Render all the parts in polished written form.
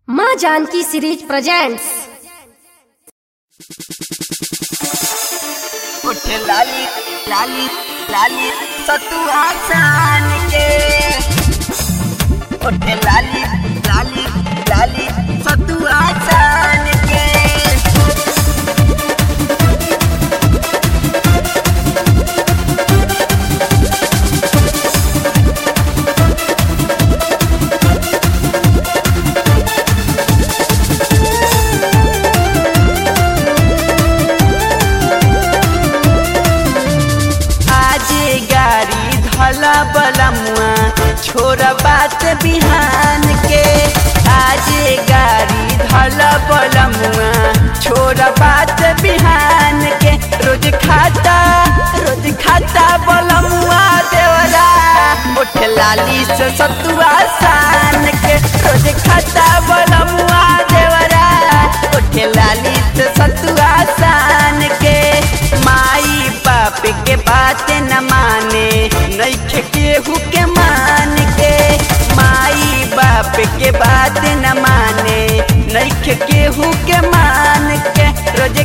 माँ Janaki series presents. उठ लाली लाली लाली सतुआ सान के, उठ लाली लाली लाली सतुआ सान के। भला बलमुआ छोरा बात बिहान के, आज गाड़ी भला बलमुआ छोरा बात बिहान के। रोज खाता बलमुआ देवरा उठ लाली से सतुआ सान के। रोज खाता बलमुआ देवरा उठ लाली से सतुआ सान के। माई बाप के बात न माने नइखे केहू के मान के, माई बाप के बात न माने नइखे केहू के मान के। रोज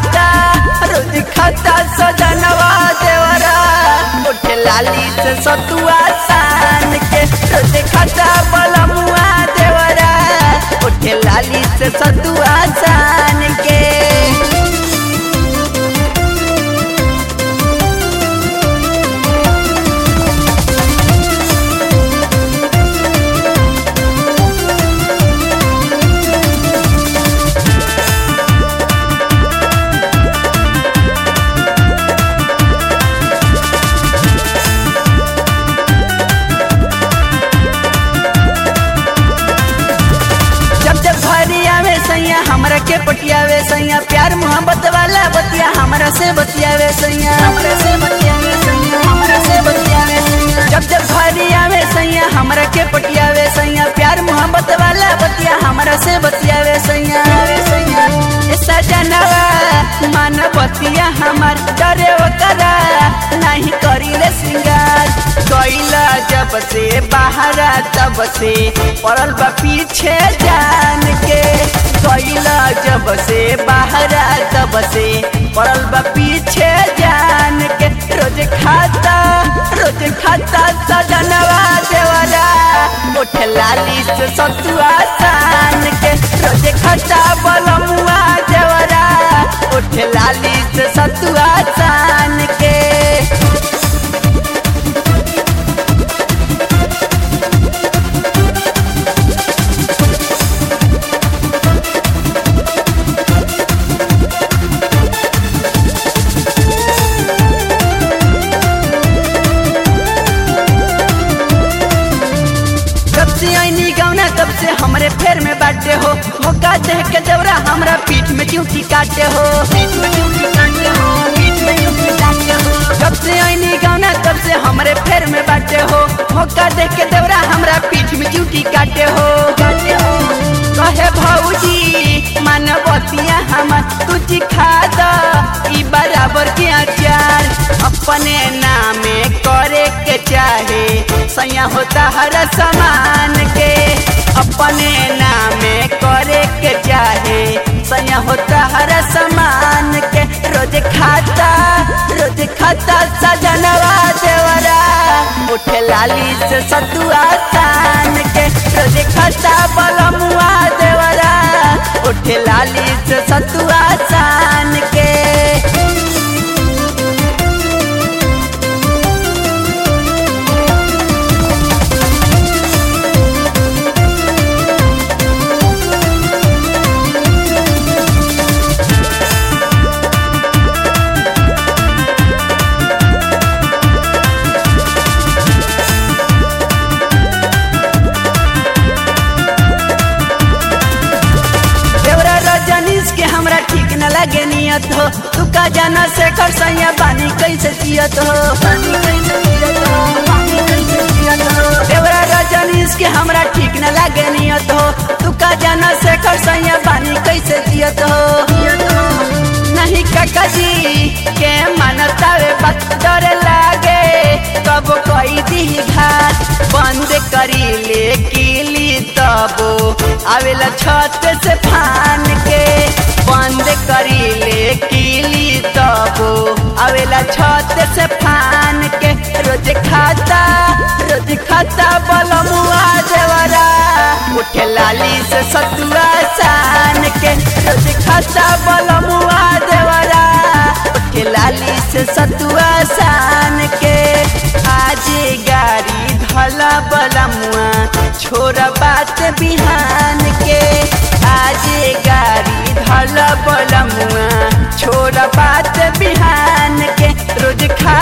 खाता सजनवा देवरा उठ लाली से सतुआ सान के। रोज खाता बलमुआ देवरा उठ लाली से सतुआ सान के। हमरा के पटियावे सैया, प्यार मोहब्बत वाला बतिया हमरा से बतियावे सैया, हमरा से बतियावे सैया, हमरा से बतियावे सैया। जब घरी आवे सैया हमरा के पटियावे सैया, प्यार मोहब्बत वाला बतिया हमरा से बतियावे सैया। ऐसा जनवा मन बतिया हमार डरे वकरा नहीं करीले सिंगार। गईला जब से बाहरा तब से पड़ल बा पीछे जान के। गईला जब से बाहरा तब से पड़ल बा पीछे जान के। रोज खाता सजनवा देवरा उठ लाली से सतुआ सान के। रोज खाता बलमुआ देवरा उठ लाली से सतुआ सान के। तब से हमरे फेर में बाटे हो, मौका देख के देवरा हमरा पीठ में ड्यूटी काटे हो, पीठ में ड्यूटी काटे हो, पीठ में ड्यूटी काटे हो। जब से आईनी गाना तब से हमरे फेर में बाटे हो, मौका देख के देवरा हमरा पीठ में ड्यूटी काटे हो। कहे भौजी मानवतिया हम तुझी खा द ई बराबर के अचार। अपने नामे करे के चाहे सैया होता हर समान के, अपने नामे करे के चाहे सैया होता हर समान के। रोज खाता सजनवा देवरा उठ लाली से सतुआ सान के। रोज खाता बलमुआ देवरा उठ लाली से सतुआ सान के। लगे नियत हो तू का जाना से कर सैया बानी कैसे जियत हो, बानी कैसे जियत हो, बानी कैसे जियत हो। देवरा रजनीश के हमरा ठीक न लगे नियत हो तू का जाना से कर सैया बानी कैसे जियत हो। नहीं काका जी के मनतावे बात डर लागे कब कोई दी घाट बंद करी ले किली तबो आवेला छत से फान के बंद करी ले कीली तबो आवेला छत से फान के रोज खाता बलमुआ देवरा उठे लाली से सतुआ सान के रोज खाता बलमुआ देवरा उठे लाली से सतुआ सान के आज गाड़ी धला बलमुआ छोरा बात बिहान के आज गाड़ी धला बलमुआ छोरा बात बिहान के रोज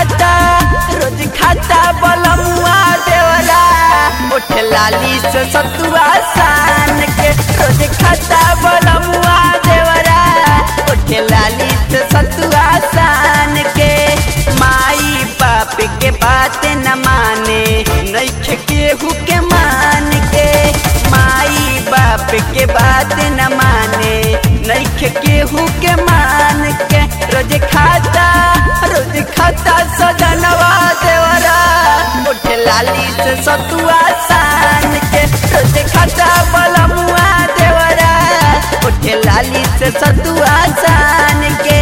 खाता बलमुआ देवरा उठ लाली से सतुआ सान के रोज खाता बलमुआ देवरा उठ लाली से सतुआ सान के माई बाप के बात न माने नइखे केहू के मान के माई बाप के बात न माने नइखे केहू के मान के रोज खाता सजनवा देवरा उठ लाली से सतुआ सान के रोज खाता बलमुआ देवरा उठ लाली से सतुआ सान के